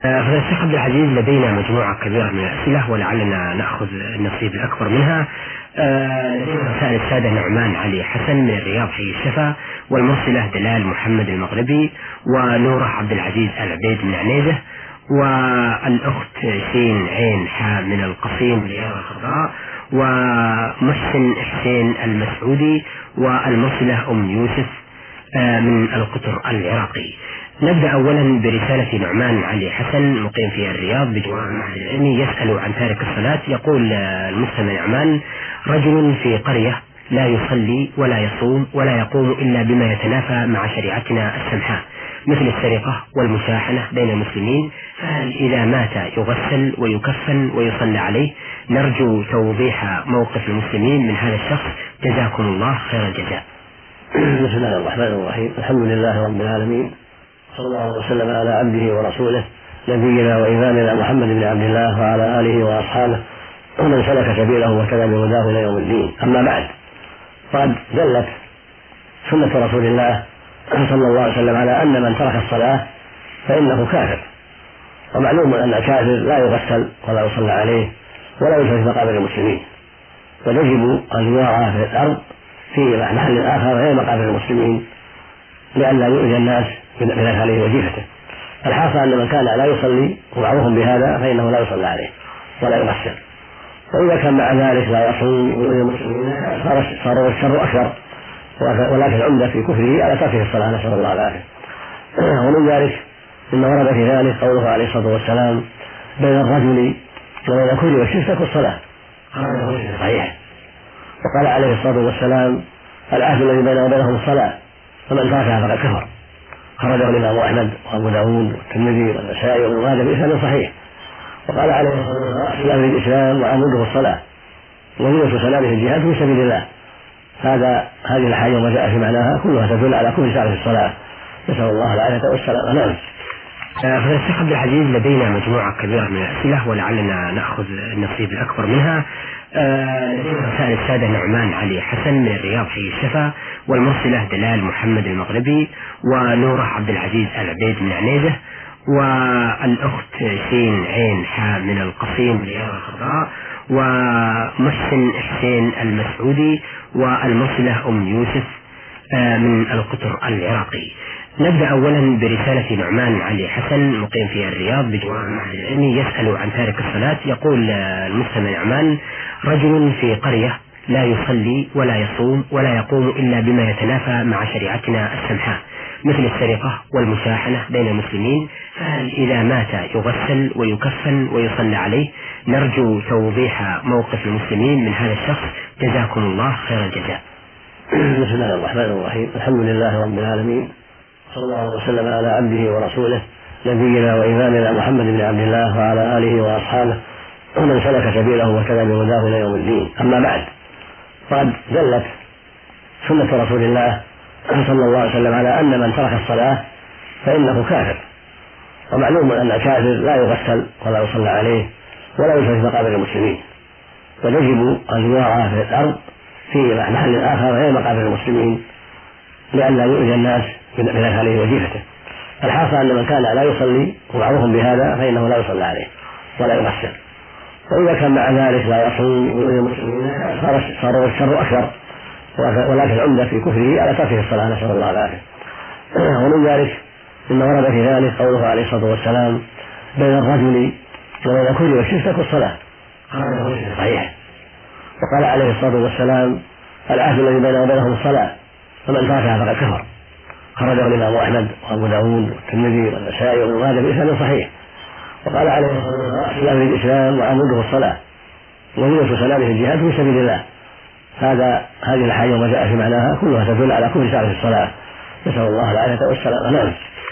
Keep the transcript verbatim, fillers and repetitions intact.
فضيلة الشيخ عبد العزيز، لدينا مجموعة كبيرة من الأسئلة ولعلنا نأخذ النصيب الأكبر منها. آه، لدينا رسائل السادة نعمان علي حسن من الرياض حي الشفا، والمرسلة دلال محمد المغربي، ونورة عبد العزيز العبيد من عنيزة، والأخت شين عين حا من القصيم رياض الخضراء، ومحسن حسين المسعودي، والمرسلة أم يوسف آه، من القطر العراقي. نبدأ أولا برسالة نعمان علي حسن مقيم في الرياض بجوار المعهد العلمي، يسأل عن تارك الصلاة. يقول المستمع نعمان: رجل في قرية لا يصلي ولا يصوم ولا يقوم إلا بما يتنافى مع شريعتنا السمحاء مثل السرقة والمشاحنة بين المسلمين، فهل إذا مات يغسل ويكفن ويصلى عليه؟ نرجو توضيح موقف المسلمين من هذا الشخص، جزاكم الله خير الجزاء. بسم الله الرحمن الرحيم. الحمد لله رب العالمين، صلى الله وسلم على عبده ورسوله نبينا وإمامنا محمد بن عبد الله وعلى آله وأصحابه ومن سلك سبيله وكذا بهداه إلى يوم الدين. أما بعد، فقد دلت سنة رسول الله صلى الله عليه وسلم على أن من ترك الصلاة فإنه كافر، ومعلوم أن الكافر لا يغسل ولا يصلى عليه ولا يدفن في مقابر المسلمين، ويجب أن يوارى في الأرض في محل آخر غير مقابر المسلمين لئلا يؤذي الناس من عليه وجيفته. الحاصل أن من كان لا يصلي ومعروف بهذا فإنه لا يصلى عليه ولا يغسل، وإذا كان مع ذلك لا يصوم ويؤذي المسلمين صار الشر أكثر، ولكن العمدة في كفره على تركه الصلاة، نسأل الله العافية. ومن ذلك مما ورد في ذلك قوله عليه الصلاة والسلام: بين الرجل وبين الكفر والشرك ترك الصلاة، صحيح. وقال عليه الصلاة والسلام: العهد الذي بيننا وبينهم الصلاة، فمن تركها فقد كفر. خرجه الإمام أحمد وأبو داود والترمذي والنسائي وابن ماجه بإسناد صحيح. وقال عليه الصلاة والسلام: الإسلام وعموده الصلاة، وزينة سلامه الجهاد في سبيل الله. هذا هذه الحاجة وما جاء في معناها كلها تدل على كل تارك الصلاة، نسأل الله العافية والسلامة. نعم. فضيلة الشيخ عبد العزيز، لدينا مجموعة كبيرة من الأسئلة ولعلنا نأخذ النصيب الأكبر منها. لدينا رسائل السادة نعمان علي حسن من الرياض حي الشفا، والمرسلة دلال محمد المغربي، ونورة عبد العزيز العبيد من عنيزة، والأخت شين عين حا من القصيم رياض الخضراء، ومحسن حسين المسعودي، والمرسلة أم يوسف من القطر العراقي. نبدأ أولا برسالة نعمان علي حسن مقيم في الرياض بجوار المعهد العلمي، يسأل عن تارك الصلاة. يقول المستمع نعمان: رجل في قرية لا يصلي ولا يصوم ولا يقوم إلا بما يتنافى مع شريعتنا السمحاء مثل السرقة والمشاحنة بين المسلمين، فهل إذا مات يغسل ويكفن ويصلى عليه؟ نرجو توضيح موقف المسلمين من هذا الشخص، جزاكم الله خير الجزاء. بسم الله الرحمن الرحيم. الحمد لله رب العالمين، صلى الله وسلم على عبده ورسوله نبينا وإمامنا محمد بن عبد الله وعلى آله وأصحابه ومن سلك سبيله وكذا بهداه إلى يوم الدين. أما بعد، فقد دلت سنة رسول الله صلى الله عليه وسلم على أن من ترك الصلاة فإنه كافر، ومعلوم أن الكافر لا يغسل ولا يصلى عليه ولا يدفن في مقابر المسلمين، ويجب أن يوارى في الأرض في محل آخر غير مقابر المسلمين لئلا يؤذي الناس من عليه وجيفته. الحاصل أن من كان لا يصلي ومعروف بهذا فإنه لا يصلى عليه ولا يغسل، وإذا كان مع ذلك لا يصوم ويؤذي المسلمين صار الشر أكثر، ولكن العمدة في كفره على تركه الصلاة، نسأل الله العافية. ومن ذلك مما ورد في ذلك قوله عليه الصلاة والسلام: بين الرجل وبين الكفر والشرك ترك الصلاة، صحيح. وقال عليه الصلاة والسلام: العهد الذي بيننا وبينهم الصلاة، فمن تركها فقد كفر. خرجه الإمام أحمد وأبو داود والترمذي والنسائي وابن ماجه بإسناد صحيح. وقال عليه الصلاة والسلام: الإسلام وعموده الصلاة، وزينة سلامه الجهاد في سبيل الله. هذا هذه الحاجة وما جاء في معناها كلها تدل على كل تارك الصلاة، نسأل الله العافية والسلامة. نعم.